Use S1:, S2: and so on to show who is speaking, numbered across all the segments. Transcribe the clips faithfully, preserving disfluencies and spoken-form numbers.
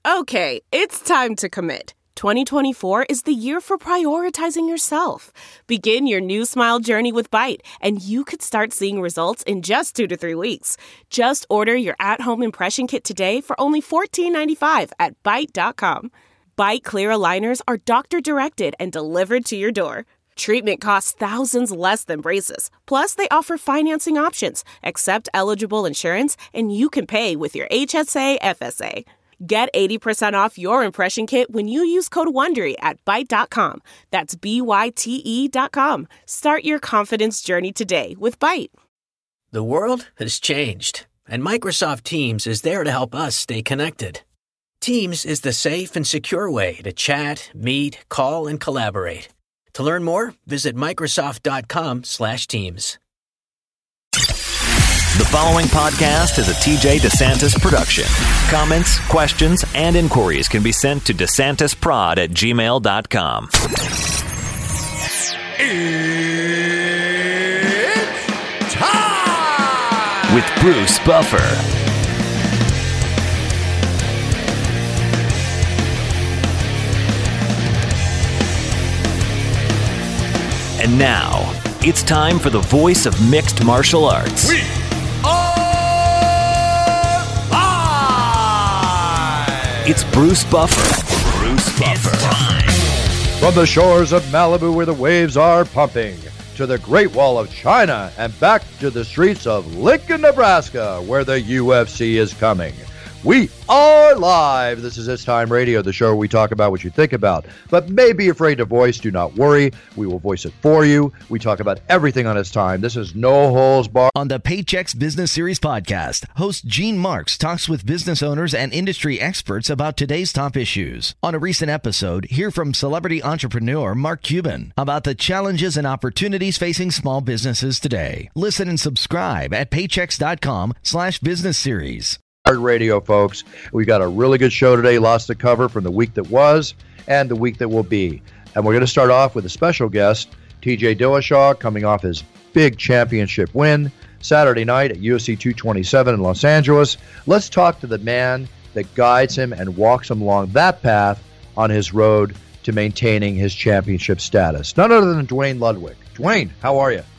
S1: Okay, it's time to commit. twenty twenty-four is the year for prioritizing yourself. Begin your new smile journey with Byte, and you could start seeing results in just two to three weeks. Just order your at-home impression kit today for only fourteen ninety-five at byte dot com. Byte clear aligners are doctor-directed and delivered to your door. Treatment costs thousands less than braces. Plus, they offer financing options, accept eligible insurance, and you can pay with your H S A F S A. Get eighty percent off your impression kit when you use code WONDERY at byte dot com. That's B Y T E dot com. Start your confidence journey today with Byte.
S2: The world has changed, and Microsoft Teams is there to help us stay connected. Teams is the safe and secure way to chat, meet, call, and collaborate. To learn more, visit Microsoft.com slash Teams.
S3: The following podcast is a T J DeSantis production. Comments, questions, and inquiries can be sent to DeSantisProd at gmail dot com.
S4: It's time!
S3: With Bruce Buffer. And now, it's time for the voice of mixed martial arts.
S4: We are live!
S3: It's Bruce Buffer. Bruce Buffer.
S5: From the shores of Malibu where the waves are pumping, to the Great Wall of China, and back to the streets of Lincoln, Nebraska, where the U F C is coming. We are live. This is It's Time Radio, the show where we talk about what you think about, but may be afraid to voice. Do not worry. We will voice it for you. We talk about everything on It's Time. This is No Holes Barred.
S6: On the Paychex Business Series podcast, host Gene Marks talks with business owners and industry experts about today's top issues. On a recent episode, hear from celebrity entrepreneur Mark Cuban about the challenges and opportunities facing small businesses today. Listen and subscribe at paychex.com slash business series.
S5: Radio, folks. We've got a really good show today, lots to cover from the week that was and the week that will be. And we're going to start off with a special guest, T J Dillashaw, coming off his big championship win Saturday night at U F C two twenty-seven in Los Angeles. Let's talk to the man that guides him and walks him along that path on his road to maintaining his championship status. None other than Duane Ludwig. Duane, how are you?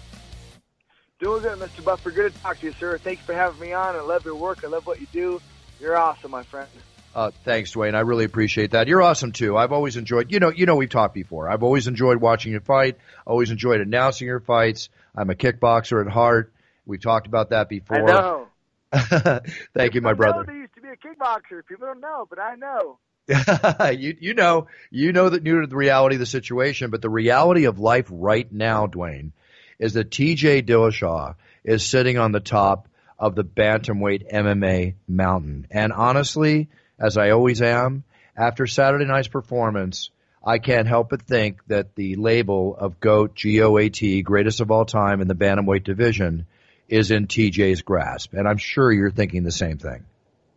S7: Doing good, Mister Buffer. Good to talk to you, sir. Thanks for having me on. I love your work. I love what you do. You're awesome, my friend.
S5: Uh, thanks, Duane. I really appreciate that. You're awesome, too. I've always enjoyed, you know, you know, we've talked before. I've always enjoyed watching you fight. Always enjoyed announcing your fights. I'm a kickboxer at heart. We talked about that before.
S7: I know.
S5: Thank
S7: People
S5: you, my brother.
S7: Know there used to be a kickboxer. People don't know, but I know.
S5: you you know, you know that new to the reality of the situation, but the reality of life right now, Duane, is that T J Dillashaw is sitting on the top of the bantamweight M M A mountain. And honestly, as I always am, after Saturday night's performance, I can't help but think that the label of GOAT, G O A T, greatest of all time in the bantamweight division, is in T J's grasp. And I'm sure you're thinking the same thing.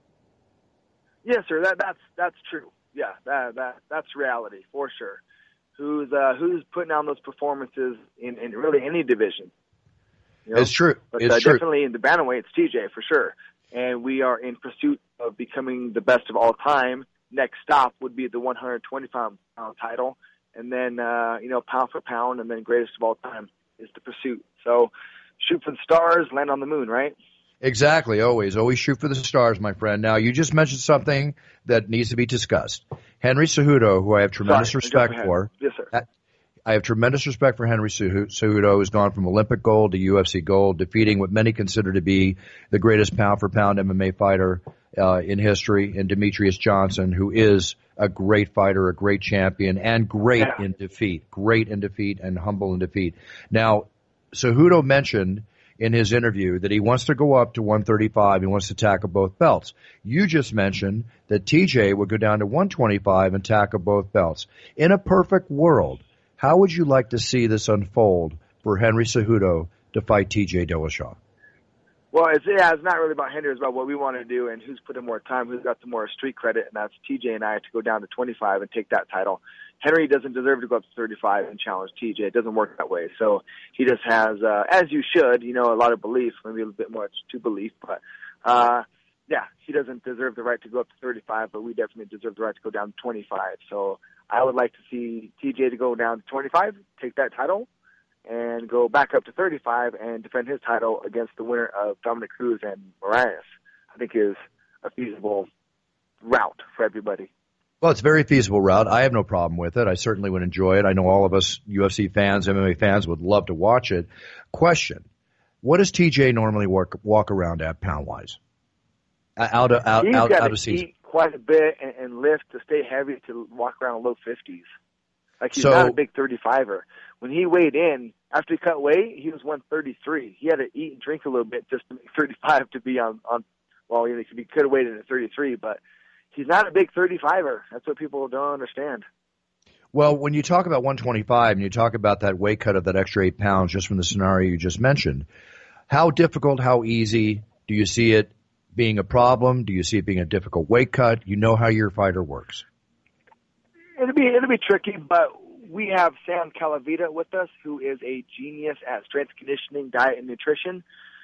S7: Yes, sir. That, that's that's true. Yeah, that that that's reality for sure. Who's uh, who's putting on those performances in, in really any division? You know?
S5: It's true.
S7: But
S5: it's
S7: uh,
S5: true.
S7: Definitely in the bantamweight, it's T J for sure. And we are in pursuit of becoming the best of all time. Next stop would be the one twenty-five pound title, and then uh, you know pound for pound, and then greatest of all time is the pursuit. So shoot for the stars, land on the moon, right?
S5: Exactly. Always, always shoot for the stars, my friend. Now, you just mentioned something that needs to be discussed. Henry Cejudo, who I have tremendous
S7: Sorry,
S5: respect for.
S7: Yes, sir.
S5: I have tremendous respect for Henry Cejudo, who's gone from Olympic gold to U F C gold, defeating what many consider to be the greatest pound-for-pound M M A fighter uh, in history, in Demetrius Johnson, who is a great fighter, a great champion, and great yeah. in defeat. Great in defeat and humble in defeat. Now, Cejudo mentioned in his interview that he wants to go up to one thirty-five. He wants to tackle both belts. You just mentioned that T J would go down to one twenty-five and tackle both belts. In a perfect world, how would you like to see this unfold for Henry Cejudo to fight T J Dillashaw?
S7: Well, it's, yeah, it's not really about Henry. It's about what we want to do and who's put in more time, who's got the more street credit, and that's T J and I to go down to twenty-five and take that title. Henry doesn't deserve to go up to thirty-five and challenge T J. It doesn't work that way. So he just has, uh, as you should, you know, a lot of belief, maybe a little bit more to belief, but uh, yeah, he doesn't deserve the right to go up to thirty-five, but we definitely deserve the right to go down to twenty-five. So I would like to see T J to go down to twenty-five, take that title, and go back up to thirty-five and defend his title against the winner of Dominic Cruz and Moraes. I think is a feasible route for everybody.
S5: Well, it's a very feasible route. I have no problem with it. I certainly would enjoy it. I know all of us U F C fans, M M A fans would love to watch it. Question, what does T J normally walk, walk around at pound-wise? Out of, out,
S7: He's
S5: out,
S7: got
S5: out
S7: to
S5: of season.
S7: eat quite a bit and, and lift to stay heavy to walk around low fifties. Like, he's
S5: So-
S7: not a big thirty-fiver. When he weighed in, after he cut weight, he was one thirty-three. He had to eat and drink a little bit just to make thirty-five to be on, on well, you know, he could have weighed in at thirty-three, but he's not a big thirty-fiver. That's what people don't understand.
S5: Well, when you talk about one twenty-five and you talk about that weight cut of that extra eight pounds just from the scenario you just mentioned, how difficult, how easy do you see it being a problem? Do you see it being a difficult weight cut? You know how your fighter works.
S7: It'll be it'll be tricky, but we have Sam Calavita with us, who is a genius at strength conditioning, diet, and nutrition.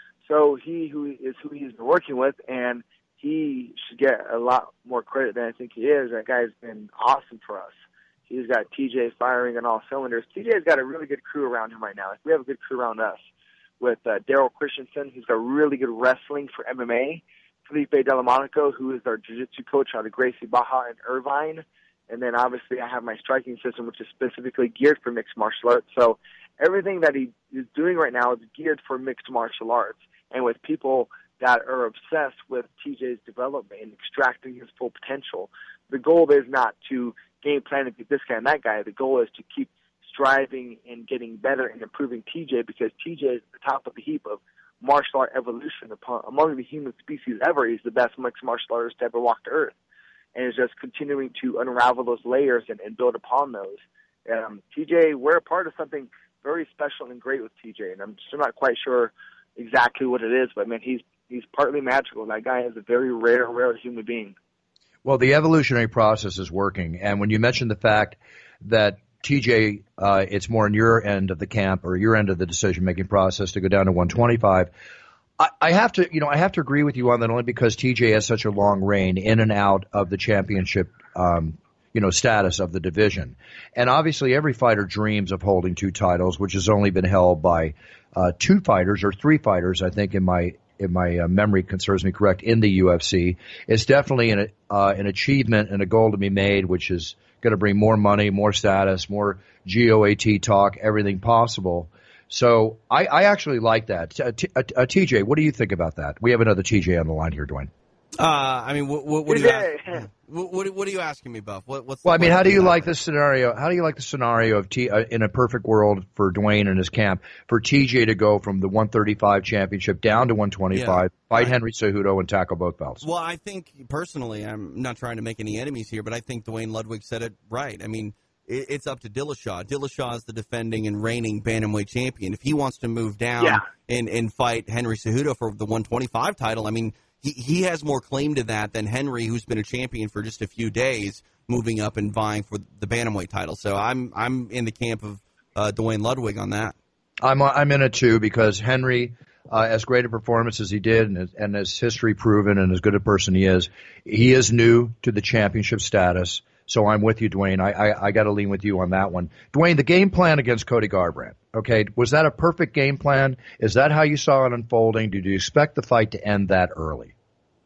S7: So he who is who he's been working with, and he should get a lot more credit than I think he is. That guy's been awesome for us. He's got T J firing on all cylinders. T J's got a really good crew around him right now. Like, we have a good crew around us with uh, Daryl Christensen, who's got really good wrestling for M M A. Felipe Delamonaco, who is our jiu-jitsu coach out of Gracie Baja and Irvine. And then obviously I have my striking system, which is specifically geared for mixed martial arts. So everything that he is doing right now is geared for mixed martial arts. And with people that are obsessed with T J's development and extracting his full potential, the goal is not to game plan to be this guy and that guy. The goal is to keep striving and getting better and improving T J, because T J is at the top of the heap of martial art evolution upon, among the human species ever. He's the best mixed martial artist to ever walk the earth. And is just continuing to unravel those layers and, and build upon those. Um, T J, we're a part of something very special and great with T J, and I'm still not quite sure exactly what it is, but man, he's he's partly magical. That guy is a very rare, rare human being.
S5: Well, the evolutionary process is working, and when you mentioned the fact that T J, uh, it's more in your end of the camp or your end of the decision-making process to go down to one twenty-five. I, I have to, you know, I have to agree with you on that only because T J has such a long reign in and out of the championship, um, you know, status of the division. And obviously every fighter dreams of holding two titles, which has only been held by, uh, two fighters or three fighters, I think, in my, in my uh, memory serves me correct, in the U F C. It's definitely an, uh, an achievement and a goal to be made, which is going to bring more money, more status, more G O A T talk, everything possible. So I, I actually like that. Uh, T, uh, uh, T J, what do you think about that? We have another T J on the line here, Dwayne.
S8: Uh, I mean, what, what, what, are you ask, what, what, what are you asking me, Buff? What, what's
S5: well, I mean, how do you like
S8: the
S5: this scenario? How do you like the scenario of T uh, in a perfect world for Dwayne and his camp for T J to go from the one thirty-five championship down to one twenty-five, yeah, fight Henry Cejudo and tackle both belts?
S8: Well, I think personally, I'm not trying to make any enemies here, but I think Dwayne Ludwig said it right. I mean, it, it's up to Dillashaw. Dillashaw is the defending and reigning bantamweight champion. If he wants to move down
S7: yeah.
S8: and, and fight Henry Cejudo for the one twenty-five title, I mean, He he has more claim to that than Henry, who's been a champion for just a few days, moving up and vying for the bantamweight title. So I'm I'm in the camp of uh, Dwayne Ludwig on that.
S5: I'm I'm in it too because Henry, uh, as great a performance as he did, and, and as history proven, and as good a person he is, he is new to the championship status. So I'm with you, Dwayne. I I, I got to lean with you on that one. Dwayne, the game plan against Cody Garbrandt. Okay, was that a perfect game plan? Is that how you saw it unfolding? Did you expect the fight to end that early?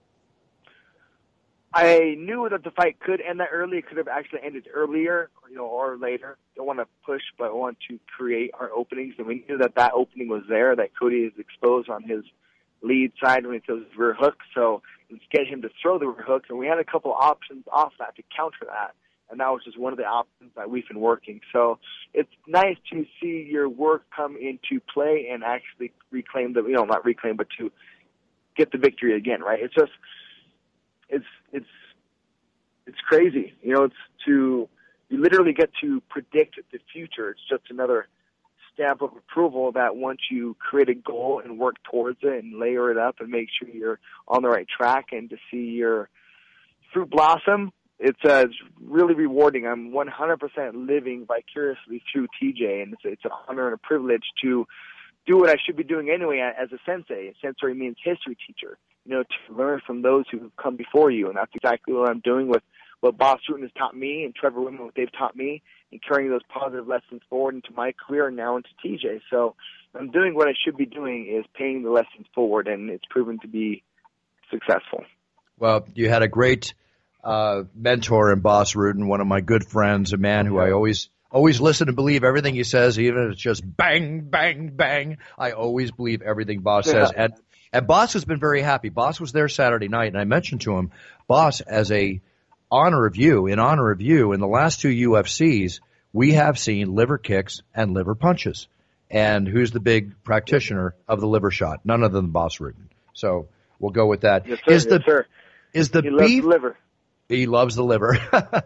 S7: I knew that the fight could end that early. It could have actually ended earlier, you know, or later. Don't want to push, but want to create our openings. And we knew that that opening was there, that Cody is exposed on his lead side when he throws his rear hook. So let's get him to throw the rear hook. And we had a couple options off that to counter that. And that was just one of the options that we've been working. So it's nice to see your work come into play and actually reclaim the, you know, not reclaim, but to get the victory again, right? It's just, it's, it's, it's crazy. You know, it's to, you literally get to predict the future. It's just another stamp of approval that once you create a goal and work towards it and layer it up and make sure you're on the right track and to see your fruit blossom, It's, uh, it's really rewarding. I'm one hundred percent living vicariously through T J, and it's, it's an honor and a privilege to do what I should be doing anyway as a sensei. Sensei means history teacher. you know, to learn from those who have come before you. And that's exactly what I'm doing with what Bas Rutten has taught me and Trevor Wittman, what they've taught me, and carrying those positive lessons forward into my career and now into T J. So I'm doing what I should be doing, is paying the lessons forward, and it's proven to be successful.
S5: Well, you had a great uh, mentor in Bas Rutten, one of my good friends, a man who I always always listen and believe everything he says, even if it's just bang, bang, bang. I always believe everything Bas says. And, and Bas has been very happy. Bas was there Saturday night, and I mentioned to him, Bas, as a honor of you, in honor of you, in the last two U F Cs, we have seen liver kicks and liver punches. And who's the big practitioner of the liver shot? None other than Bas Rutten. So we'll go with that.
S7: Yes, sir.
S5: Is the,
S7: yes, sir.
S5: Is the
S7: he
S5: beef?
S7: Loves the liver.
S5: He loves the liver.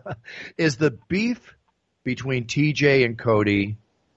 S5: Is the beef between T J and Cody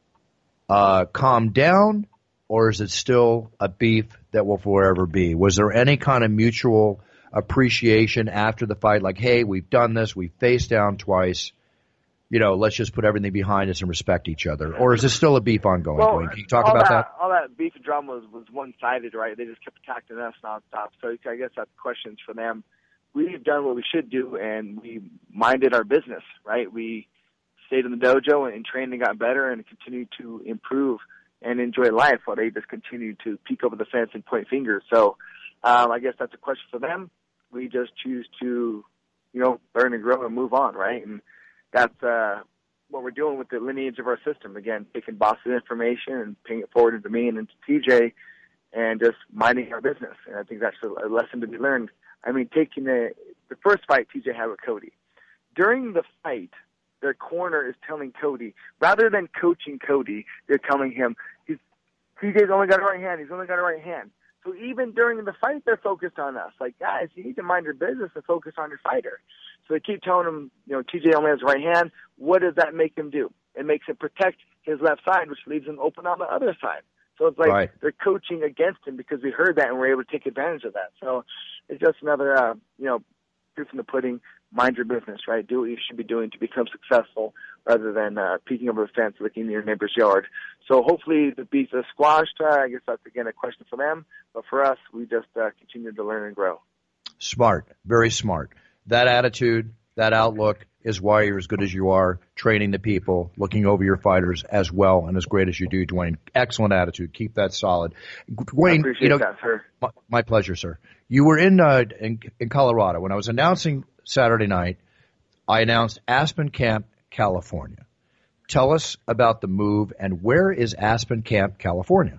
S5: uh, calmed down, or is it still a beef that will forever be? Was there any kind of mutual appreciation after the fight, like, hey, we've done this, we've faced down twice, you know, let's just put everything behind us and respect each other? Or is this still a beef ongoing,
S7: well,
S5: Dwayne? Can you talk
S7: all
S5: about
S7: that,
S5: that?
S7: All that beef and drama was, was one-sided, right? They just kept attacking us nonstop. So I guess that question's for them. We've done what we should do, and we minded our business, right? We stayed in the dojo and trained and got better and continued to improve and enjoy life while they just continued to peek over the fence and point fingers. So um, I guess that's a question for them. We just choose to, you know, learn and grow and move on, right? And that's uh, what we're doing with the lineage of our system. Again, taking Boston information and paying it forward into me and into T J and just minding our business. And I think that's a lesson to be learned. I mean, taking the, the first fight T J had with Cody. During the fight, their corner is telling Cody, rather than coaching Cody, they're telling him, he's, T J's only got a right hand, he's only got a right hand. So even during the fight, they're focused on us. Like, guys, you need to mind your business and focus on your fighter. So they keep telling him, you know, T J only has a right hand. What does that make him do? It makes him protect his left side, which leaves him open on the other side. So it's like
S5: right.
S7: They're coaching against him because we heard that and we're able to take advantage of that. So it's just another, uh, you know, proof in the pudding. Mind your business, right? Do what you should be doing to become successful rather than uh, peeking over the fence looking in your neighbor's yard. So hopefully the beef is squashed. Uh, I guess that's, again, a question for them. But for us, we just uh, continue to learn and grow. Smart.
S5: Very smart. That attitude, that outlook is why you're as good as you are, training the people, looking over your fighters as well and as great as you do, Dwayne. Excellent attitude. Keep that solid. Dwayne,
S7: I appreciate
S5: you know,
S7: that, sir.
S5: My, my pleasure, sir. You were in, uh, in in Colorado. When I was announcing Saturday night, I announced Aspen Camp, California. Tell us about the move, and where is Aspen Camp, California?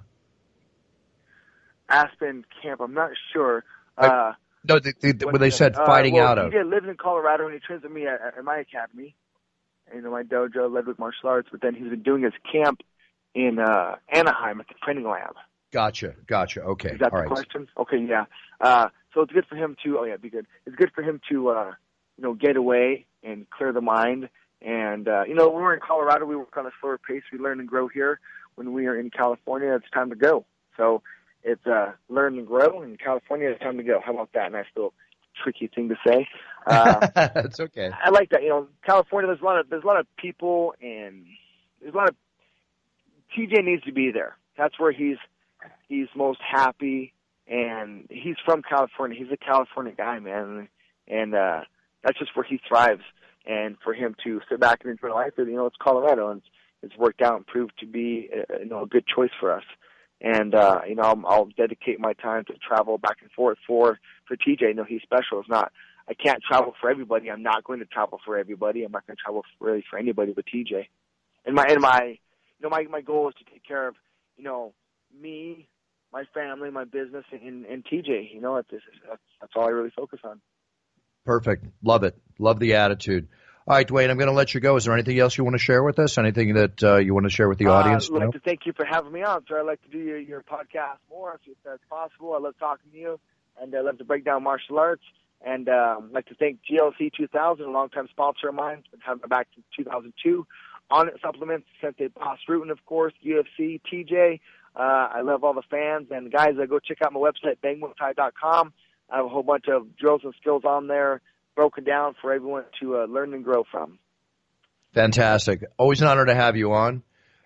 S7: Aspen Camp, I'm not sure. Uh,
S5: no, the, the, the, when they said fighting
S7: uh, well,
S5: out of.
S7: T J lives in Colorado, and he trains with me at, at my academy, you know, my dojo, Ledwick Martial Arts, but then he's been doing his camp in uh, Anaheim at the training lab.
S5: Gotcha, gotcha. Okay,
S7: is that
S5: all
S7: the
S5: right.
S7: question? Okay, yeah. Uh, so it's good for him to. Oh yeah, be good. It's good for him to, uh, you know, get away and clear the mind. And uh, you know, when we're in Colorado, we work on a slower pace. We learn and grow here. When we are in California, it's time to go. So it's uh, learn and grow. In California, it's time to go. How about that? Nice little tricky thing to say. Uh,
S5: That's okay.
S7: I like that. You know, California. There's a lot of there's a lot of people, and there's a lot of. T J needs to be there. That's where he's. He's most happy, and he's from California. He's a California guy, man, and uh, that's just where he thrives. And for him to sit back and enjoy life, you know, it's Colorado, and it's worked out and proved to be, a, you know, a good choice for us. And uh, you know, I'll, I'll dedicate my time to travel back and forth for for T J. You know, he's special. It's not. I can't travel for everybody. I'm not going to travel for everybody. I'm not going to travel for, really for anybody but T J. And my and my, you know, my my goal is to take care of, you know, me, my family, my business, and, and T J. You know, that's, that's all I really focus on.
S5: Perfect. Love it. Love the attitude. All right, Dwayne, I'm going to let you go. Is there anything else you want to share with us? Anything that uh, you want to share with the audience?
S7: Uh, I'd like to thank you for having me on, sir. I'd like to do your, your podcast more if that's possible. I love talking to you, and I love to break down martial arts. And uh, I'd like to thank G L C two thousand, a longtime sponsor of mine. It's been having me back since two thousand two. On it supplements, Sensei Bas Rutten, of course, U F C, T J. Uh, I love all the fans. And, guys, uh, go check out my website, bang muay thai dot com. I have a whole bunch of drills and skills on there broken down for everyone to uh, learn and grow from.
S5: Fantastic. Always an honor to have you on.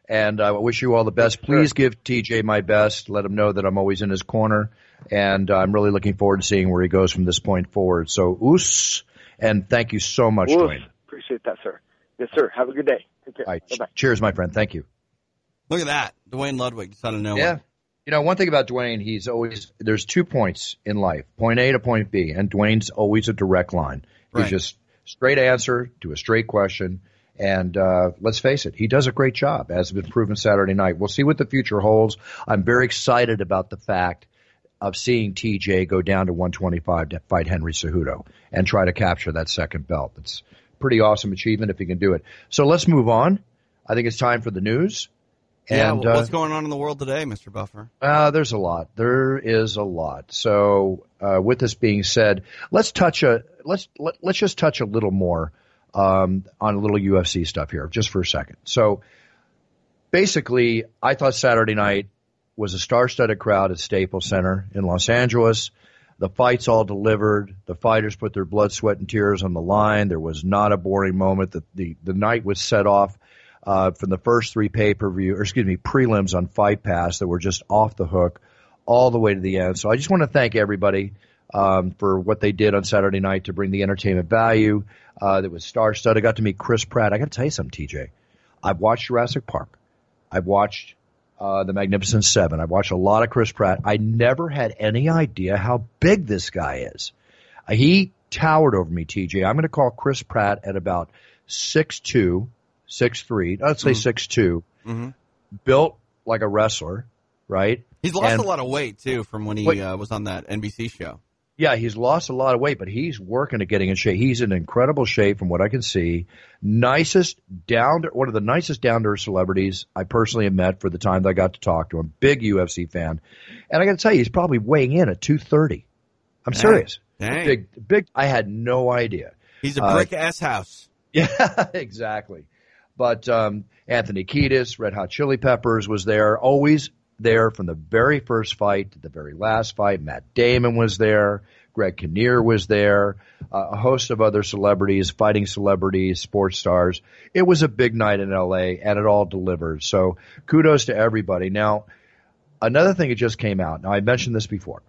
S5: And I wish you all the best. Please give T J my best. Let him know that I'm always in his corner. And uh, I'm really looking forward to seeing where he goes from this point forward. So, oos, and thank you so much,
S7: Oof.
S5: Dwayne.
S7: Appreciate that, sir. Yes, sir. Have a good day. Take care.
S5: All right.
S7: Bye-bye.
S5: Cheers, my friend. Thank you.
S8: Look at that. Dwayne Ludwig, just out of nowhere.
S5: Yeah. You know, one thing about Dwayne, he's always, there's two points in life, point A to point B, and Dwayne's always a direct line. He's
S8: Right.
S5: just straight answer to a straight question. And uh, let's face it, he does a great job, as has been proven Saturday night. We'll see what the future holds. I'm very excited about the fact of seeing T J go down to one twenty-five to fight Henry Cejudo and try to capture that second belt. It's a pretty awesome achievement if he can do it. So let's move on. I think it's time for the news.
S8: Yeah,
S5: And,
S8: well, what's
S5: uh,
S8: going on in the world today, Mister Buffer?
S5: Uh, there's a lot. There is a lot. So, uh, with this being said, let's touch a let's let, let's just touch a little more um, on a little U F C stuff here, just for a second. So, basically, I thought Saturday night was a star-studded crowd at Staples Center in Los Angeles. The fights all delivered. The fighters put their blood, sweat, and tears on the line. There was not a boring moment. The the, the night was set off. Uh, from the first three pay-per-view, or excuse me, prelims on Fight Pass that were just off the hook all the way to the end. So I just want to thank everybody um, for what they did on Saturday night to bring the entertainment value. Uh, that was star-studded. I got to meet Chris Pratt. I got to tell you something, T J. I've watched Jurassic Park. I've watched uh, The Magnificent Seven. I've watched a lot of Chris Pratt. I never had any idea how big this guy is. Uh, he towered over me, T J. I'm going to call Chris Pratt at about six two. Six three, let's say
S8: Mm-hmm.
S5: six two,
S8: Mm-hmm.
S5: built like a wrestler, right?
S8: He's lost
S5: And-
S8: a lot of weight, too, from when he
S5: Wait.
S8: uh, was on that N B C show.
S5: Yeah, he's lost a lot of weight, but he's working at getting in shape. He's in incredible shape from what I can see. Nicest down, one of the nicest down to earth celebrities I personally have met for the time that I got to talk to him. Big U F C fan, and I got to tell you, he's probably weighing in at two thirty. I'm
S8: Dang.
S5: serious.
S8: Dang.
S5: Big, big. I had no idea.
S8: He's a
S5: Uh,
S8: brick ass house.
S5: Yeah, exactly. But um, Anthony Kiedis, Red Hot Chili Peppers was there, always there from the very first fight to the very last fight. Matt Damon was there. Greg Kinnear was there. Uh, a host of other celebrities, fighting celebrities, sports stars. It was a big night in L A, and it all delivered. So kudos to everybody. Now, another thing that just came out. Now, I mentioned this before.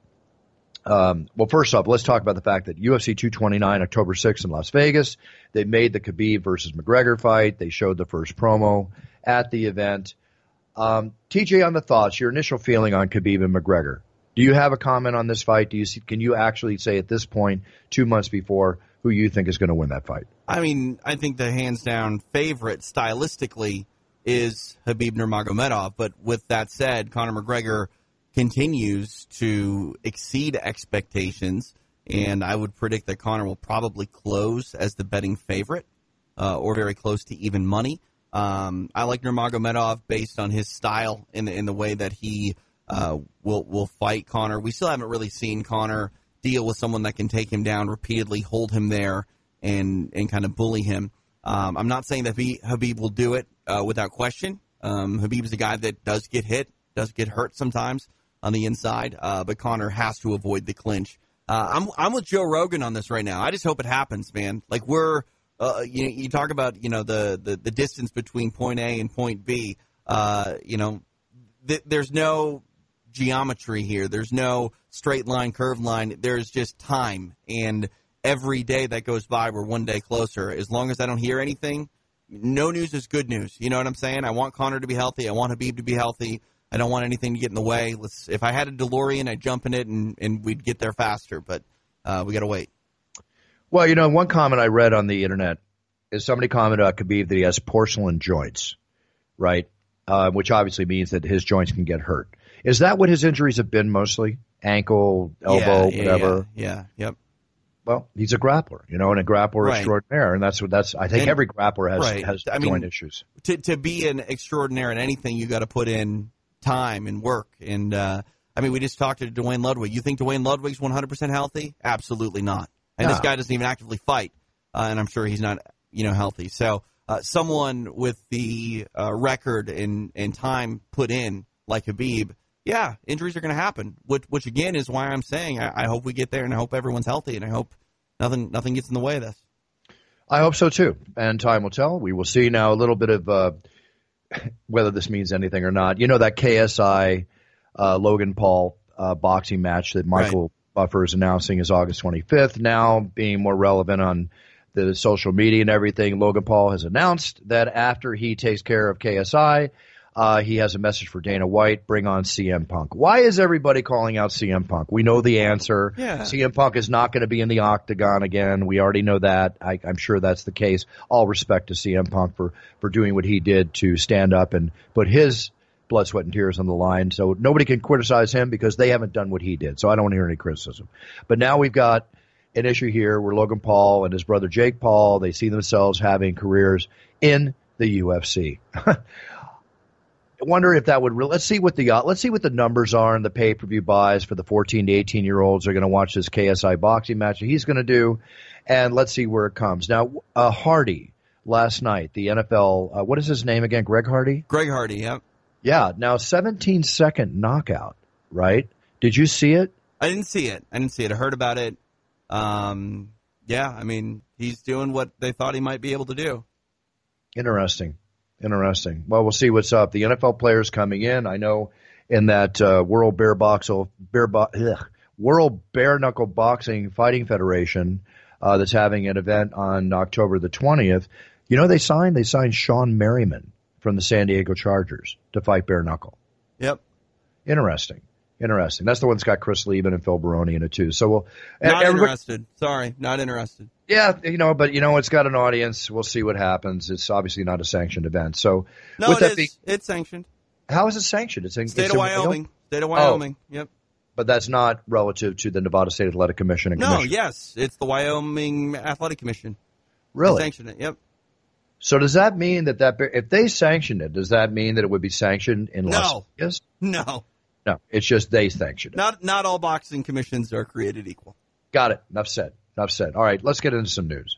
S5: Um, well, first off, let's talk about the fact that U F C two twenty-nine, October sixth in Las Vegas, they made the Khabib versus McGregor fight. They showed the first promo at the event. Um, T J, on the thoughts, your initial feeling on Khabib and McGregor. Do you have a comment on this fight? Do you see, can you actually say at this point, two months before, who you think is going to win that fight?
S8: I mean, I think the hands-down favorite stylistically is Khabib Nurmagomedov. But with that said, Conor McGregor continues to exceed expectations, and I would predict that Conor will probably close as the betting favorite uh, or very close to even money. Um, I like Nurmagomedov based on his style in the, in the way that he uh, will will fight Conor. We still haven't really seen Conor deal with someone that can take him down repeatedly, hold him there, and and kind of bully him. Um, I'm not saying that Khabib will do it uh, without question. Um, Khabib is a guy that does get hit, does get hurt sometimes on the inside, uh, but Conor has to avoid the clinch. Uh, I'm I'm with Joe Rogan on this right now. I just hope it happens, man. Like we're uh, you you talk about you know the, the, the distance between point A and point B. Uh, you know, th- there's no geometry here. There's no straight line, curved line. There's just time, and every day that goes by, we're one day closer. As long as I don't hear anything, no news is good news. You know what I'm saying? I want Conor to be healthy. I want Khabib to be healthy. I don't want anything to get in the way. Let's. If I had a DeLorean, I'd jump in it and, and we'd get there faster. But uh, we got to wait.
S5: Well, you know, one comment I read on the internet is somebody commented about Khabib that he has porcelain joints, right? Uh, which obviously means that his joints can get hurt. Is that what his injuries have been mostly? Ankle, elbow,
S8: yeah, yeah,
S5: whatever?
S8: Yeah, yeah, yep.
S5: Well, he's a grappler, you know, and a grappler
S8: Right.
S5: extraordinaire, and that's what that's. I think
S8: And-
S5: every grappler has
S8: right.
S5: has
S8: I mean,
S5: joint issues.
S8: To to be an extraordinaire in anything, you got to put in time and work. And uh, I mean, we just talked to Dwayne Ludwig. You think Dwayne Ludwig's one hundred percent healthy? Absolutely not. And
S5: No.
S8: this guy doesn't even actively fight, uh, and I'm sure he's not, you know, healthy. So uh, someone with the uh, record and and time put in like Khabib, yeah, injuries are going to happen. Which which again is why I'm saying I, I hope we get there, and I hope everyone's healthy, and I hope nothing nothing gets in the way of this.
S5: I hope so too, and time will tell. We will see now a little bit of uh, whether this means anything or not. You know that K S I uh, Logan Paul uh, boxing match that Michael right. Buffer is announcing is August twenty-fifth. Now being more relevant on the social media and everything, Logan Paul has announced that after he takes care of K S I, uh, he has a message for Dana White, bring on C M Punk. Why is everybody calling out C M Punk? We know the answer.
S8: Yeah.
S5: C M Punk is not going to be in the octagon again. We already know that. I, I'm sure that's the case. All respect to C M Punk for, for doing what he did to stand up and put his blood, sweat, and tears on the line. So nobody can criticize him because they haven't done what he did. So I don't want to hear any criticism. But now we've got an issue here where Logan Paul and his brother Jake Paul, they see themselves having careers in the U F C. I wonder if that would re- let's see what the uh, let's see what the numbers are in the pay-per-view buys for the fourteen to eighteen year olds are going to watch this K S I boxing match that he's going to do, and let's see where it comes. Now, uh, Hardy last night, the N F L, uh, what is his name again? Greg Hardy.
S8: Greg Hardy, yeah.
S5: Yeah. Now, seventeen second knockout, right? Did you see it?
S8: I didn't see it. I didn't see it. I heard about it. Um, yeah, I mean, he's doing what they thought he might be able to do.
S5: Interesting. Interesting. Well, we'll see what's up. The N F L players coming in. I know in that uh, World Bare Box, Bare Bo- ugh, World Bare Knuckle Boxing Fighting Federation uh, that's having an event on October the twentieth. You know, they signed they signed Sean Merriman from the San Diego Chargers to fight bare knuckle.
S8: Yep.
S5: Interesting. Interesting. That's the one that's got Chris Lieben and Phil Baroni in it too. So we'll
S8: not interested. Sorry, not interested.
S5: Yeah, you know, but you know, it's got an audience. We'll see what happens. It's obviously not a sanctioned event. So
S8: no, it is. Be,
S5: it's
S8: sanctioned.
S5: How is it sanctioned? It's in
S8: state
S5: it's
S8: of
S5: in
S8: Wyoming.
S5: Wyoming.
S8: State of Wyoming.
S5: Oh,
S8: yep.
S5: But that's not relative to the Nevada State Athletic Commission. And
S8: no,
S5: Commission.
S8: yes, it's the Wyoming Athletic Commission.
S5: Really?
S8: They sanctioned it. Yep.
S5: So does that mean that, that if they sanctioned it, does that mean that it would be sanctioned in
S8: no.
S5: Las Vegas?
S8: No.
S5: No, it's just they sanctioned it.
S8: Not not all boxing commissions are created equal.
S5: Got it. Enough said. Enough said. All right, let's get into some news.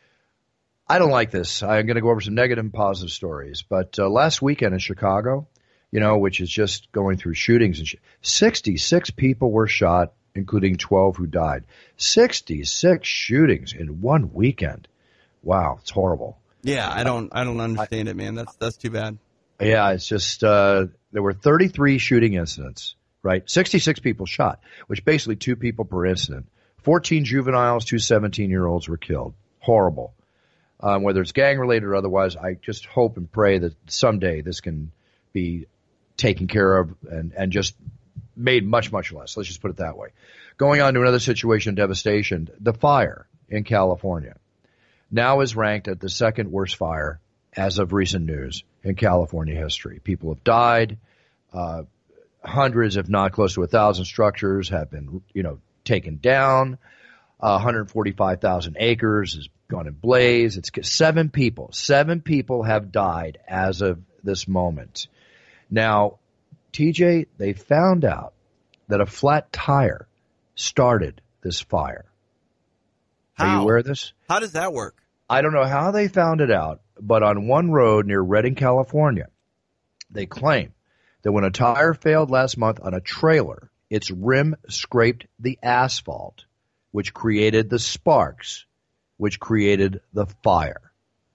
S5: I don't like this. I'm going to go over some negative and positive stories. But uh, last weekend in Chicago, you know, which is just going through shootings and sh- sixty-six people were shot, including twelve who died. sixty-six shootings in one weekend. Wow, it's horrible.
S8: Yeah, I don't I don't understand I, it, man. That's that's too bad.
S5: Yeah, it's just uh, there were thirty-three shooting incidents, right? sixty-six people shot, which basically two people per incident. fourteen juveniles, two seventeen-year-olds were killed. Horrible. Um, whether it's gang-related or otherwise, I just hope and pray that someday this can be taken care of and, and just made much, much less. Let's just put it that way. Going on to another situation of devastation, the fire in California now is ranked at the second worst fire as of recent news in California history. People have died. Uh, hundreds, if not close to a thousand structures have been, you know, taken down. Uh, one hundred forty-five thousand acres has gone in blaze. It's seven people. Seven people have died as of this moment. Now, T J, they found out that a flat tire started this fire.
S8: How?
S5: Are you aware of this?
S8: How does that work?
S5: I don't know how they found it out, but on one road near Redding, California, they claim that when a tire failed last month on a trailer, its rim scraped the asphalt, which created the sparks, which created the fire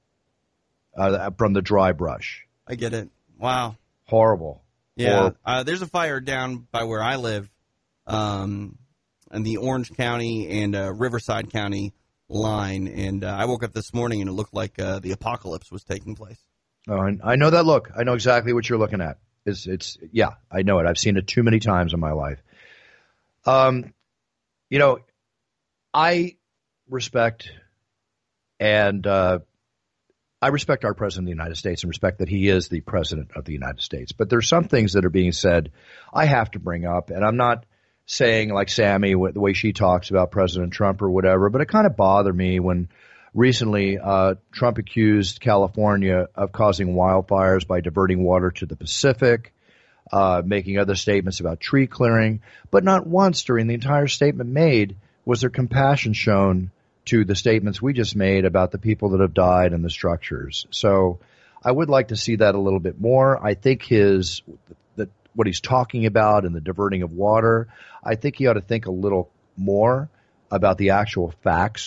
S5: uh, from the dry brush.
S8: I get it. Wow.
S5: Horrible.
S8: Yeah.
S5: Horrible.
S8: Uh, there's a fire down by where I live um, in the Orange County and uh, Riverside County line, and uh, I woke up this morning and it looked like uh, the apocalypse was taking place.
S5: Oh, I know that look. I know exactly what you're looking at. It's, it's, yeah, I know it. I've seen it too many times in my life. Um, you know, I respect and uh, I respect our president of the United States and respect that he is the president of the United States. But there's some things that are being said I have to bring up, and I'm not saying like Sammy, the way she talks about President Trump or whatever, but it kind of bothered me when recently uh, Trump accused California of causing wildfires by diverting water to the Pacific, uh, making other statements about tree clearing, but not once during the entire statement made was there compassion shown to the statements we just made about the people that have died and the structures. So I would like to see that a little bit more. I think his the, what he's talking about and the diverting of water, I think he ought to think a little more about the actual facts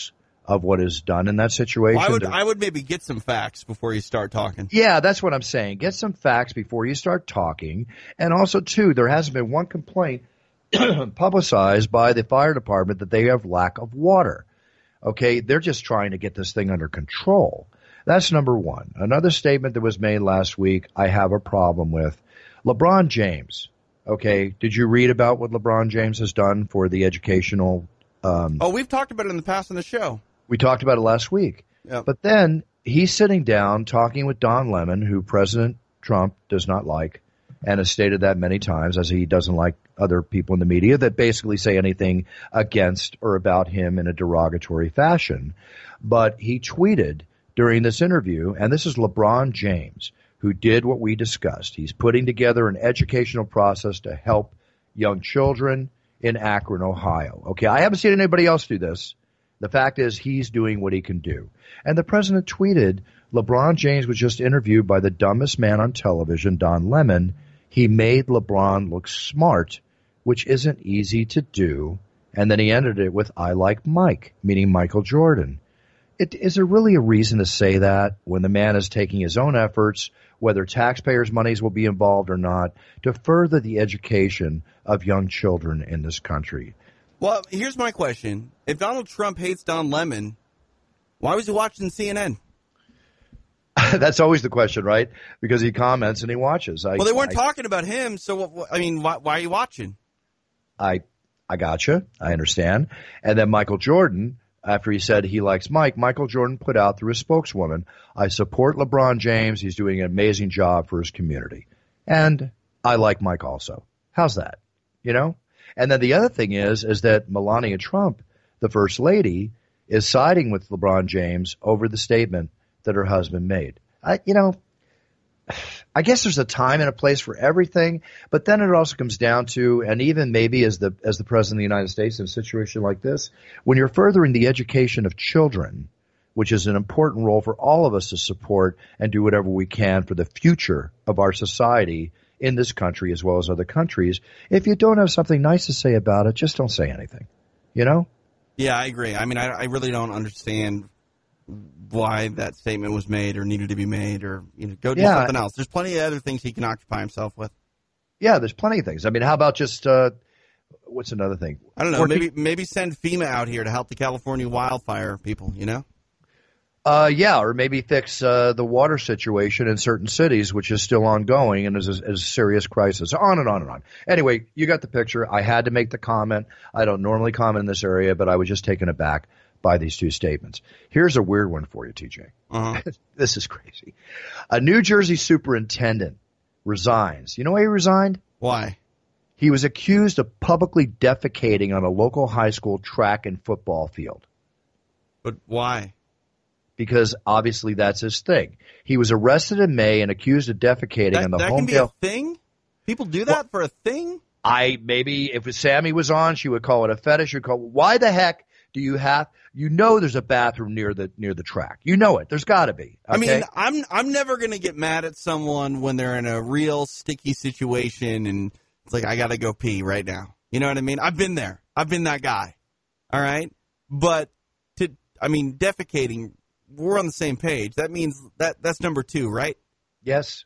S5: of what is done in that situation.
S8: Well, I would I would maybe get some facts before you start talking.
S5: Yeah, that's what I'm saying. Get some facts before you start talking. And also, too, there hasn't been one complaint publicized by the fire department that they have lack of water. Okay, they're just trying to get this thing under control. That's number one. Another statement that was made last week I have a problem with. LeBron James. Okay, did you read about what LeBron James has done for the educational? Um,
S8: oh, we've talked about it in the past on the show.
S5: We talked about it last week.
S8: Yep.
S5: But then he's sitting down talking with Don Lemon, who President Trump does not like, and has stated that many times, as he doesn't like other people in the media that basically say anything against or about him in a derogatory fashion. But he tweeted during this interview, and this is LeBron James, who did what we discussed. He's putting together an educational process to help young children in Akron, Ohio. Okay, I haven't seen anybody else do this. The fact is he's doing what he can do. And the president tweeted, LeBron James was just interviewed by the dumbest man on television, Don Lemon. He made LeBron look smart, which isn't easy to do. And then he ended it with, I like Mike, meaning Michael Jordan. It, is there really a reason to say that when the man is taking his own efforts, whether taxpayers' monies will be involved or not, to further the education of young children in this country?
S8: Well, here's my question. If Donald Trump hates Don Lemon, why was he watching C N N?
S5: That's always the question, right? Because he comments and he watches. I,
S8: well, they weren't
S5: I,
S8: talking about him, so, what, I mean, why, why are you watching?
S5: I I gotcha. I understand. And then Michael Jordan, after he said he likes Mike, Michael Jordan put out through his spokeswoman, I support LeBron James. He's doing an amazing job for his community. And I like Mike also. How's that? You know? And then the other thing is, is that Melania Trump, the first lady, is siding with LeBron James over the statement that her husband made. I, you know, I guess there's a time and a place for everything, but then it also comes down to, and even maybe as the as the president of the United States in a situation like this, when you're furthering the education of children, which is an important role for all of us to support and do whatever we can for the future of our society in this country as well as other countries. If you don't have something nice to say about it, just don't say anything, you know?
S8: Yeah, I agree. I mean, I, I really don't understand why that statement was made or needed to be made, or you know, go do yeah. something else. There's plenty of other things he can occupy himself with.
S5: Yeah, there's plenty of things. I mean, how about just uh, what's another thing?
S8: I don't know. Maybe maybe send FEMA out here to help the California wildfire people. You know?
S5: Uh, yeah, or maybe fix uh, the water situation in certain cities, which is still ongoing and is a, is a serious crisis. On and on and on. Anyway, you got the picture. I had to make the comment. I don't normally comment in this area, but I was just taken aback by these two statements. Here's a weird one for you, T J.
S8: Uh-huh.
S5: This is crazy. A New Jersey superintendent resigns. You know why he resigned?
S8: Why?
S5: He was accused of publicly defecating on a local high school track and football field.
S8: But why?
S5: Because obviously that's his thing. He was arrested in May and accused of defecating
S8: that,
S5: on the
S8: that
S5: home
S8: can be a thing? People do that well, for a thing?
S5: I maybe if Sammy was on, she would call it a fetish. She'd call, why the heck do you have? You know, there's a bathroom near the near the track. You know it. There's got to be. Okay?
S8: I mean, I'm I'm never gonna get mad at someone when they're in a real sticky situation and it's like I gotta go pee right now. You know what I mean? I've been there. I've been that guy. All right, but to I mean, defecating. We're on the same page. That means that that's number two, right?
S5: Yes.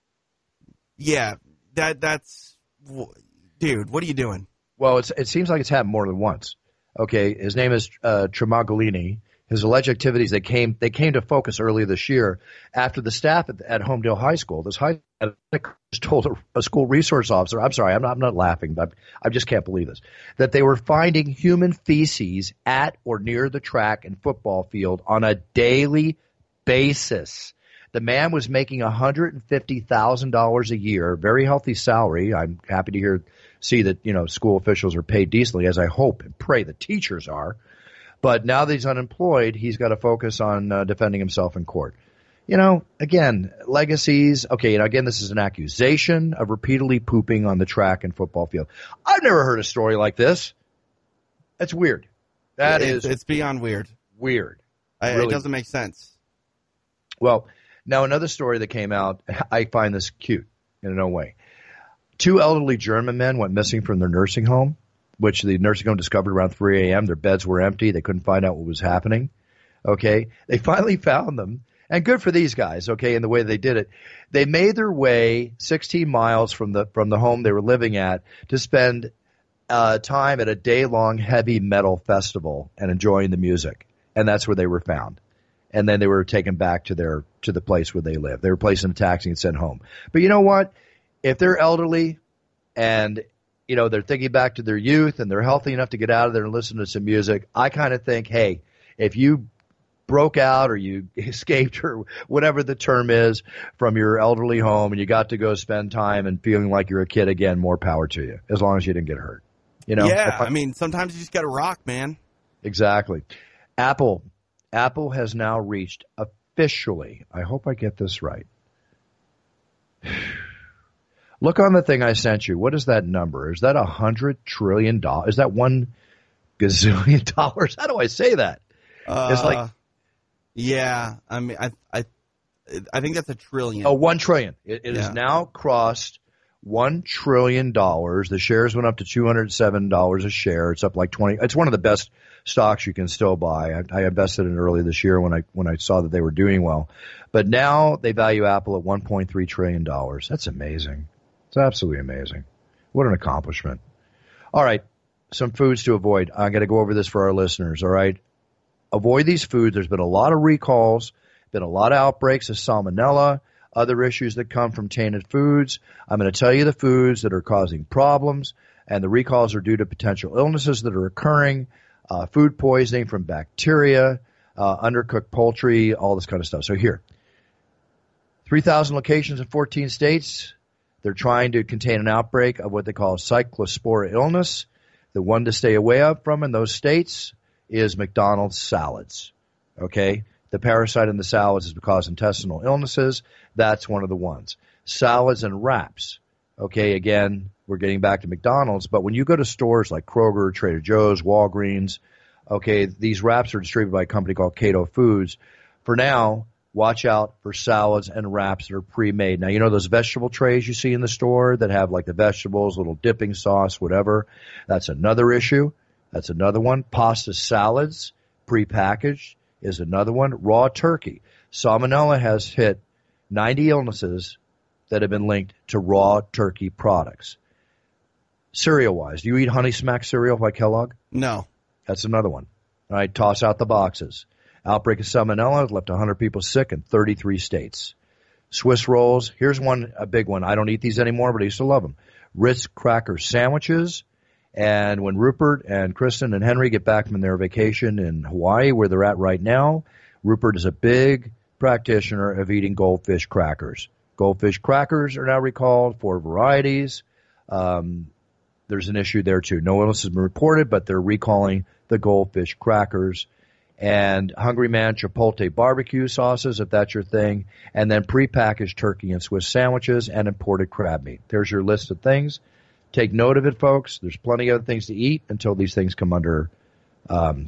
S8: Yeah. That that's dude. What are you doing?
S5: Well, it's, it seems like it's happened more than once. Okay, his name is uh, Tremagolini. His alleged activities they came they came to focus earlier this year after the staff at, at Homedale High School. This high just told a, a school resource officer. I'm sorry, I'm not I'm not laughing, but I just can't believe this. That they were finding human feces at or near the track and football field on a daily basis. The man was making one hundred fifty thousand dollars a year, very healthy salary. I'm happy to hear see that you know school officials are paid decently, as I hope and pray the teachers are. But now that he's unemployed, he's got to focus on uh, defending himself in court. You know, again, legacies. Okay, you know, again, this is an accusation of repeatedly pooping on the track and football field. I've never heard a story like this. That's weird. That
S8: it,
S5: is,
S8: it's beyond weird.
S5: Weird.
S8: I,
S5: really.
S8: It doesn't make sense.
S5: Well, now another story that came out. I find this cute in no way. Two elderly German men went missing from their nursing home, which the nursing home discovered around three a.m. Their beds were empty. They couldn't find out what was happening. Okay, they finally found them, and good for these guys. Okay, in the way they did it, they made their way sixteen miles from the from the home they were living at to spend uh, time at a day-long heavy metal festival and enjoying the music, and that's where they were found. And then they were taken back to their to the place where they live. They were placed in a taxi and sent home. But you know what? If they're elderly and you know they're thinking back to their youth and they're healthy enough to get out of there and listen to some music, I kind of think, hey, if you broke out or you escaped or whatever the term is from your elderly home and you got to go spend time and feeling like you're a kid again, more power to you, as long as you didn't get hurt. You know?
S8: Yeah, I mean, sometimes you just got to rock, man.
S5: Exactly. Apple. Apple has now reached officially, I hope I get this right. Look on the thing I sent you. What is that number? Is that a hundred trillion dollars? Is that one gazillion dollars? How do I say that?
S8: Uh,
S5: it's like,
S8: yeah, I mean, I, I, I think that's a trillion.
S5: Oh, one trillion. It, it
S8: yeah.
S5: has now crossed one trillion dollars. The shares went up to two hundred seven dollars a share. It's up like twenty. It's one of the best stocks you can still buy. I, I invested in it early this year when I when I saw that they were doing well. But now they value Apple at one point three trillion dollars. That's amazing. It's absolutely amazing. What an accomplishment. All right, some foods to avoid. I'm going to go over this for our listeners, all right? Avoid these foods. There's been a lot of recalls, been a lot of outbreaks of salmonella, other issues that come from tainted foods. I'm going to tell you the foods that are causing problems, and the recalls are due to potential illnesses that are occurring, uh, food poisoning from bacteria, uh, undercooked poultry, all this kind of stuff. So here, three thousand locations in fourteen states. They're trying to contain an outbreak of what they call cyclospora illness. The one to stay away from in those states is McDonald's salads. Okay? The parasite in the salads is because intestinal illnesses. That's one of the ones. Salads and wraps. Okay, again, we're getting back to McDonald's, but when you go to stores like Kroger, Trader Joe's, Walgreens, okay, these wraps are distributed by a company called Cato Foods. For now, watch out for salads and wraps that are pre-made. Now, you know those vegetable trays you see in the store that have like the vegetables, little dipping sauce, whatever? That's another issue. That's another one. Pasta salads, pre-packaged, is another one. Raw turkey. Salmonella has hit ninety illnesses that have been linked to raw turkey products. Cereal-wise, do you eat Honey Smack cereal by Kellogg?
S8: No.
S5: That's another one. All right, toss out the boxes. Outbreak of salmonella has left one hundred people sick in thirty-three states. Swiss rolls. Here's one, a big one. I don't eat these anymore, but I used to love them. Ritz cracker sandwiches. And when Rupert and Kristen and Henry get back from their vacation in Hawaii, where they're at right now, Rupert is a big practitioner of eating goldfish crackers. Goldfish crackers are now recalled for varieties. Um, there's an issue there, too. No illness has been reported, but they're recalling the goldfish crackers. And Hungry Man Chipotle barbecue sauces, if that's your thing, and then prepackaged turkey and Swiss sandwiches and imported crab meat. There's your list of things. Take note of it, folks. There's plenty of other things to eat until these things come under um,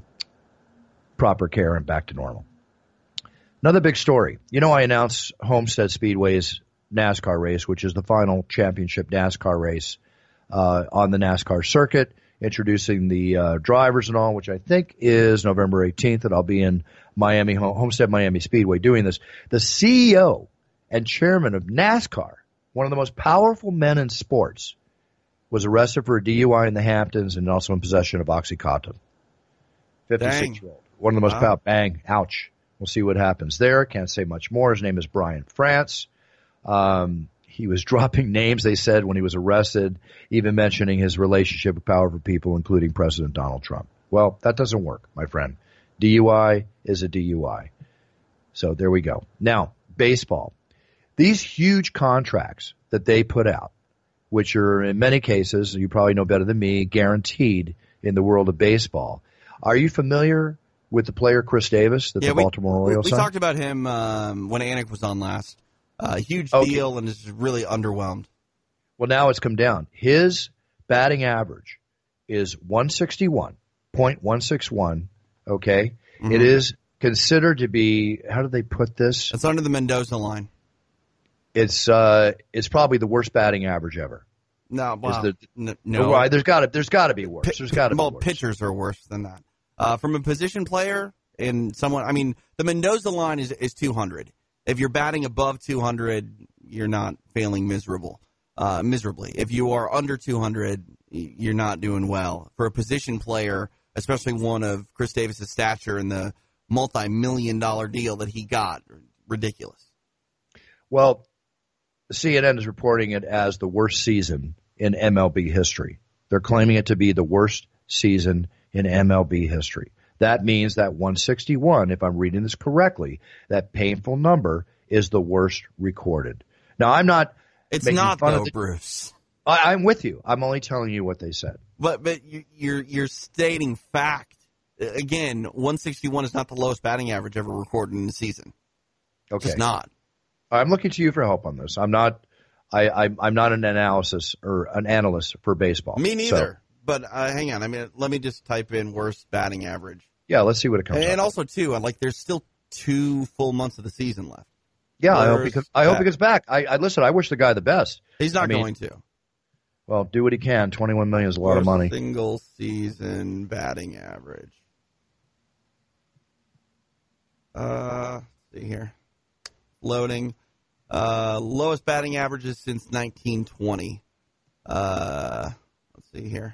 S5: proper care and back to normal. Another big story. You know, I announced Homestead Speedway's NASCAR race, which is the final championship NASCAR race uh, on the NASCAR circuit, introducing the uh, drivers and all, which I think is November eighteenth, and I'll be in Miami, Homestead Miami Speedway doing this. The C E O and chairman of NASCAR, one of the most powerful men in sports, was arrested for a D U I in the Hamptons and also in possession of OxyContin. fifty-six-year-old. One of the most wow. powerful. Bang. Ouch. We'll see what happens there. Can't say much more. His name is Brian France. Um, he was dropping names, they said, when he was arrested, even mentioning his relationship with powerful people, including President Donald Trump. Well, that doesn't work, my friend. D U I is a D U I. So there we go. Now, baseball. These huge contracts that they put out, which are in many cases, you probably know better than me, guaranteed in the world of baseball. Are you familiar with the player Chris Davis that
S8: yeah,
S5: the
S8: we,
S5: Baltimore Orioles
S8: We, we
S5: signed?
S8: talked about him um, when Anik was on last. Uh, huge
S5: okay.
S8: deal and is really underwhelmed.
S5: Well, now it's come down. His batting average is one sixty-one point one six one, okay? Mm-hmm. It is considered to be, how do they put this?
S8: It's under the Mendoza line.
S5: It's uh, it's probably the worst batting average ever.
S8: No, well,
S5: the,
S8: n- no.
S5: Well, there's got to there's got to be worse. There's got to
S8: well,
S5: be worse.
S8: Pitchers are worse than that. Uh, from a position player, and someone, I mean, the Mendoza line is, is two hundred. If you're batting above two hundred, you're not failing miserable, uh, miserably. If you are under two hundred, you're not doing well. For a position player, especially one of Chris Davis' stature and the multi-million dollar deal that he got, ridiculous.
S5: Well, C N N is reporting it as the worst season in M L B history. They're claiming it to be the worst season in M L B history. That means that one sixty-one, if I'm reading this correctly, that painful number is the worst recorded. Now, I'm not
S8: It's
S5: making
S8: not,
S5: fun
S8: though,
S5: of the,
S8: Bruce.
S5: I, I'm with you. I'm only telling you what they said.
S8: But but you, you're you're stating fact. Again, one sixty-one is not the lowest batting average ever recorded in the season.
S5: Okay.
S8: It's not.
S5: I'm looking to you for help on this. I'm not I, I, I'm not an analysis or an analyst for baseball.
S8: Me neither.
S5: So,
S8: but uh, hang on. I mean, let me just type in worst batting average.
S5: Yeah, let's see what it comes
S8: And,
S5: up
S8: and
S5: with.
S8: also, too, like there's still two full months of the season left.
S5: Yeah, I hope, he
S8: Worst
S5: comes, I hope he
S8: bat-
S5: gets back. I, I listen. I wish the guy the best.
S8: He's not
S5: I mean,
S8: going to.
S5: Well, do what he can. Twenty-one million is a lot of
S8: Worst
S5: money.
S8: Single season batting average. Uh, let's see here. Loading. Uh, lowest batting averages since nineteen twenty. Uh, let's see here.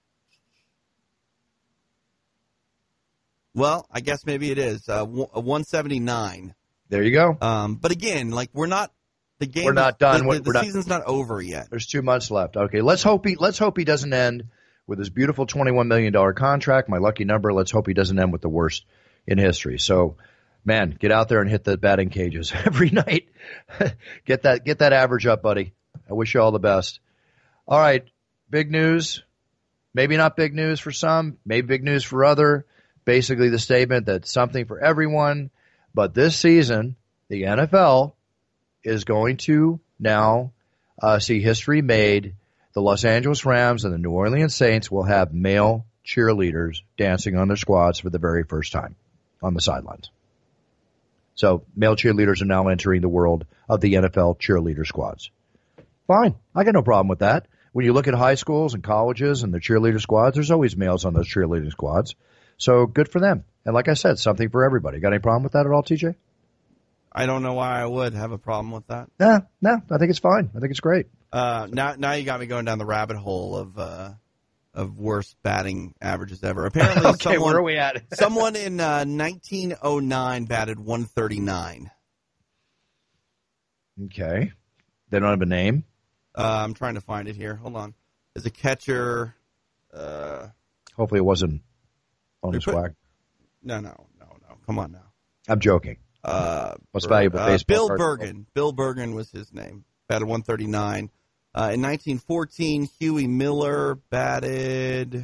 S8: Well, I guess maybe it is. Uh, one seventy-nine.
S5: There you go.
S8: Um, but again, like we're not the game.
S5: We're not done.
S8: The,
S5: We're-
S8: the, the
S5: we're not-
S8: season's not over yet.
S5: There's two months left. Okay, let's hope he let's hope he doesn't end with his beautiful twenty-one million dollars contract. My lucky number. Let's hope he doesn't end with the worst in history. So, man, get out there and hit the batting cages every night. get that get that average up, buddy. I wish you all the best. All right, big news. Maybe not big news for some. Maybe big news for other. Basically, the statement that something for everyone. But this season, the N F L is going to now uh, see history made. The Los Angeles Rams and the New Orleans Saints will have male cheerleaders dancing on their squads for the very first time on the sidelines. So male cheerleaders are now entering the world of the N F L cheerleader squads. Fine. I got no problem with that. When you look at high schools and colleges and the cheerleader squads, there's always males on those cheerleading squads. So good for them. And like I said, something for everybody. Got any problem with that at all, T J?
S8: I don't know why I would have a problem with that.
S5: Nah, no, I think it's fine. I think it's great.
S8: Uh, now, now you got me going down the rabbit hole of uh, of worst batting averages ever. Apparently,
S5: Okay,
S8: someone,
S5: where are we at?
S8: someone in uh, nineteen oh nine batted one thirty-nine.
S5: Okay. They don't have a name?
S8: Uh, I'm trying to find it here. Hold on. There's a catcher. Uh,
S5: Hopefully it wasn't on his
S8: put-
S5: swag.
S8: no, no, no, no. Come on now.
S5: I'm joking.
S8: Uh,
S5: Most
S8: Ber-
S5: valuable
S8: uh,
S5: baseball
S8: Bill
S5: card.
S8: Bergen. Bill Bergen was his name. Batted one thirty-nine. Uh, in nineteen fourteen, Huey Miller batted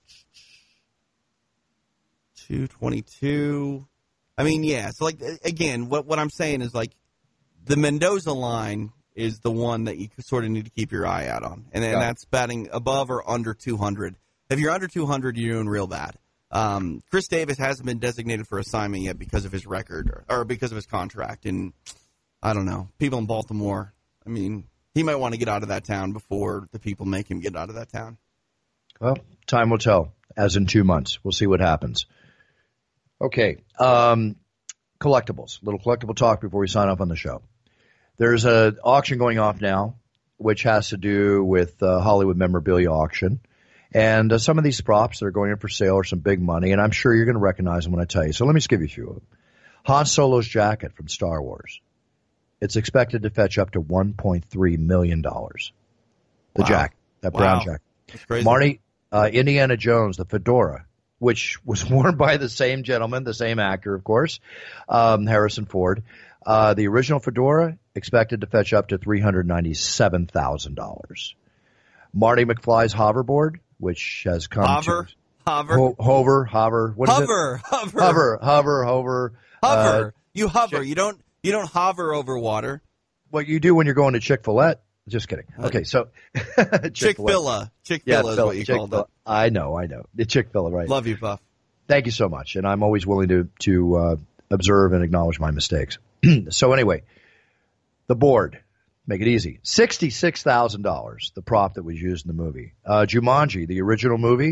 S8: two twenty-two. I mean, yeah. So, like, again, what what I'm saying is, like, the Mendoza line is the one that you sort of need to keep your eye out on. And, and
S5: Got it.
S8: that's batting above or under two hundred. If you're under two hundred, you're doing real bad. Um, Chris Davis hasn't been designated for assignment yet because of his record or, or because of his contract. And I don't know. People in Baltimore, I mean, he might want to get out of that town before the people make him get out of that town.
S5: Well, time will tell, as in two months. We'll see what happens. Okay. Um, collectibles. Little collectible talk before we sign off on the show. There's an auction going off now, which has to do with uh, Hollywood memorabilia auction. And uh, some of these props that are going in for sale are some big money, and I'm sure you're going to recognize them when I tell you. So let me just give you a few of them. Han Solo's jacket from Star Wars. It's expected to fetch up to one point three million dollars. The
S8: Wow.
S5: jacket, that
S8: Wow.
S5: brown jacket.
S8: That's crazy.
S5: Marty, uh, Indiana Jones, the fedora, which was worn by the same gentleman, the same actor, of course, um, Harrison Ford. Uh, the original fedora expected to fetch up to three hundred ninety-seven thousand dollars. Marty McFly's hoverboard, which has come
S8: Hover,
S5: to
S8: hover,
S5: Ho- hover, hover, what is
S8: hover,
S5: it?
S8: hover,
S5: Hover, hover, hover,
S8: hover.
S5: Uh,
S8: you hover. You don't. You don't hover over water.
S5: what you do when you're going to Chick-fil-A. Just kidding. Okay, so
S8: Chick-fil-A. Chick-fil-A is what you called it.
S5: I know, I know. The Chick-fil-A, right.
S8: Love you, Buff.
S5: Thank you so much, and I'm always willing to to uh, observe and acknowledge my mistakes. So anyway, the board, make it easy, sixty-six thousand dollars, the prop that was used in the movie. Uh, Jumanji, the original movie,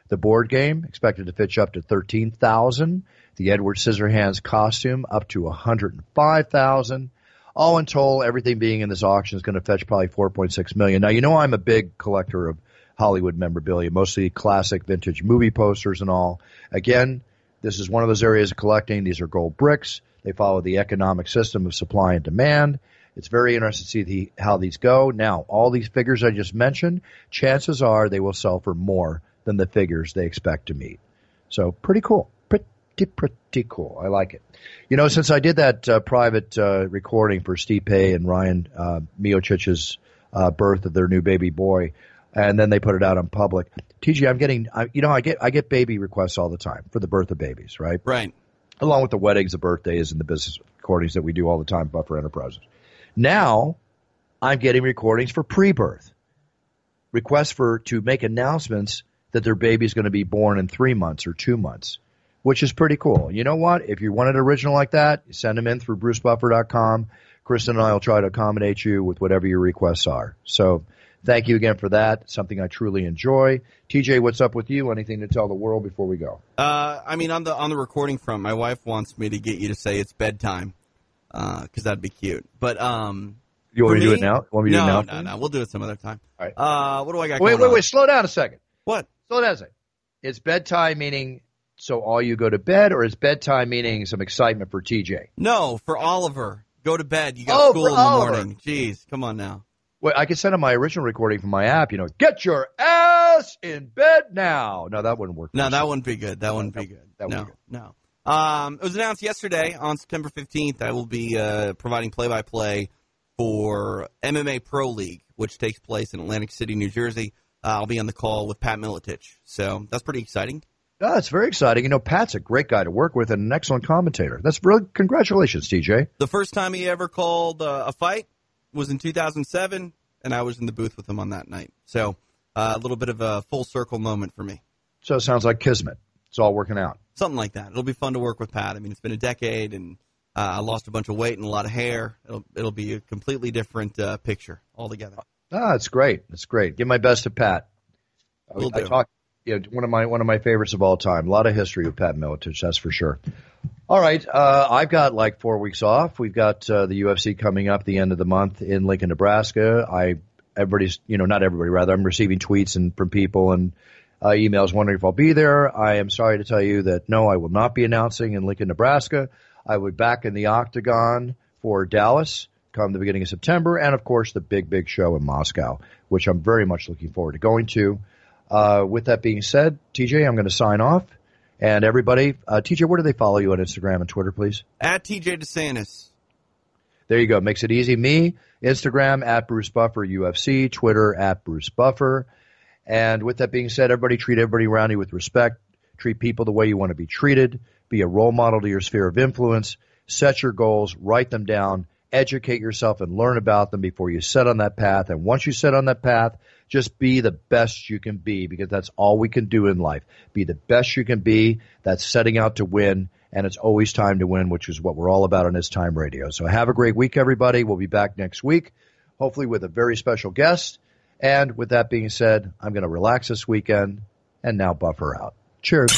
S5: The board game expected to fetch up to thirteen thousand dollars. The Edward Scissorhands costume up to one hundred five thousand dollars. All in total, everything being in this auction is going to fetch probably four point six million dollars. Now, you know I'm a big collector of Hollywood memorabilia, mostly classic vintage movie posters and all. Again, this is one of those areas of collecting. These are gold bricks. They follow the economic system of supply and demand. It's very interesting to see the, how these go. Now, all these figures I just mentioned, chances are they will sell for more than the figures they expect to meet. So pretty cool. Pretty, pretty cool. I like it. You know, since I did that uh, private uh, recording for Stipe and Ryan uh, Miocic's uh, birth of their new baby boy, and then they put it out in public, T J, I'm getting, I, you know, I get I get baby requests all the time for the birth of babies, right?
S8: Right.
S5: Along with the weddings, the birthdays, and the business recordings that we do all the time, Buffer Enterprises. Now, I'm getting recordings for pre-birth. Requests for to make announcements that their baby is going to be born in three months or two months, which is pretty cool. You know what? If you want an original like that, you send them in through bruce buffer dot com. Kristen and I will try to accommodate you with whatever your requests are. So thank you again for that. Something I truly enjoy. T J, what's up with you? Anything to tell the world before we go?
S8: Uh, I mean, on the on the recording front, my wife wants me to get you to say it's bedtime because uh, that'd be cute. But um,
S5: you want me to
S8: me,
S5: do it now? Want me to
S8: no,
S5: do it now?
S8: no, no. We'll do it some other time.
S5: All right.
S8: Uh, what do I got?
S5: Wait,
S8: going
S5: wait,
S8: on?
S5: wait. Slow down a second.
S8: What?
S5: Slow down a second. It's bedtime meaning so all you go to bed, or is bedtime meaning some excitement for T J?
S8: No, for Oliver. Go to bed. You got
S5: oh,
S8: school in the
S5: Oliver.
S8: morning. Jeez, come on now.
S5: Well, I could send him my original recording from my app. You know, get your ass in bed now. No, that wouldn't work.
S8: No, that wouldn't be good. That wouldn't be good.
S5: That
S8: no,
S5: would be good.
S8: no. Um, it was announced yesterday on September fifteenth. I will be uh, providing play-by-play for M M A Pro League, which takes place in Atlantic City, New Jersey. Uh, I'll be on the call with Pat Miletich. So that's pretty exciting.
S5: Oh, it's very exciting. You know, Pat's a great guy to work with and an excellent commentator. That's really congratulations, T J.
S8: The first time he ever called uh, a fight was in two thousand seven, and I was in the booth with him on that night. So uh, a little bit of a full circle moment for me.
S5: So it sounds like kismet. It's all working out.
S8: Something like that. It'll be fun to work with Pat. I mean, it's been a decade, and uh, I lost a bunch of weight and a lot of hair. It'll it'll be a completely different uh, picture altogether.
S5: Ah, it's great. It's great. Give my best to Pat.
S8: Will
S5: I, I
S8: do.
S5: talk. Yeah, one of my one of my favorites of all time. A lot of history with Pat Miletich, that's for sure. All right, uh, I've got like four weeks off. We've got uh, the U F C coming up the end of the month in Lincoln, Nebraska. I everybody's, you know, not everybody, rather. I'm receiving tweets and from people and uh, emails wondering if I'll be there. I am sorry to tell you that no, I will not be announcing in Lincoln, Nebraska. I will be back in the Octagon for Dallas come the beginning of September, and of course the big big show in Moscow, which I'm very much looking forward to going to. Uh, with that being said, T J, I'm going to sign off. And everybody, uh, T J, where do they follow you on Instagram and Twitter, please?
S8: At T J DeSantis.
S5: There you go. Makes it easy. Me, Instagram, at Bruce Buffer, U F C, Twitter, at Bruce Buffer. And with that being said, everybody treat everybody around you with respect. Treat people the way you want to be treated. Be a role model to your sphere of influence. Set your goals. Write them down. Educate yourself and learn about them before you set on that path. And once you set on that path, just be the best you can be, because that's all we can do in life. Be the best you can be. That's setting out to win, and it's always time to win, which is what we're all about on It's Time Radio. So have a great week, everybody. We'll be back next week, hopefully with a very special guest. And with that being said, I'm going to relax this weekend and now buffer out. Cheers.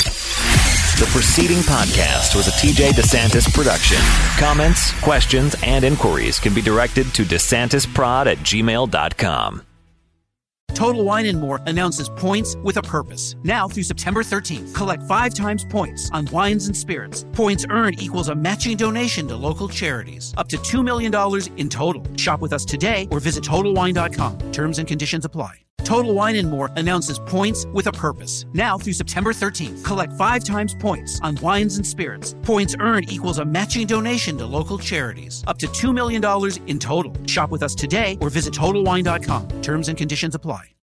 S3: The preceding podcast was a T J DeSantis production. Comments, questions, and inquiries can be directed to DeSantisProd at gmail dot com.
S9: Total Wine and More announces points with a purpose. Now through September thirteenth, collect five times points on wines and spirits. Points earned equals a matching donation to local charities. Up to two million dollars in total. Shop with us today or visit Total Wine dot com. Terms and conditions apply. Total Wine and More announces points with a purpose. Now through September thirteenth, collect five times points on wines and spirits. Points earned equals a matching donation to local charities. Up to two million dollars in total. Shop with us today or visit Total Wine dot com. Terms and conditions apply.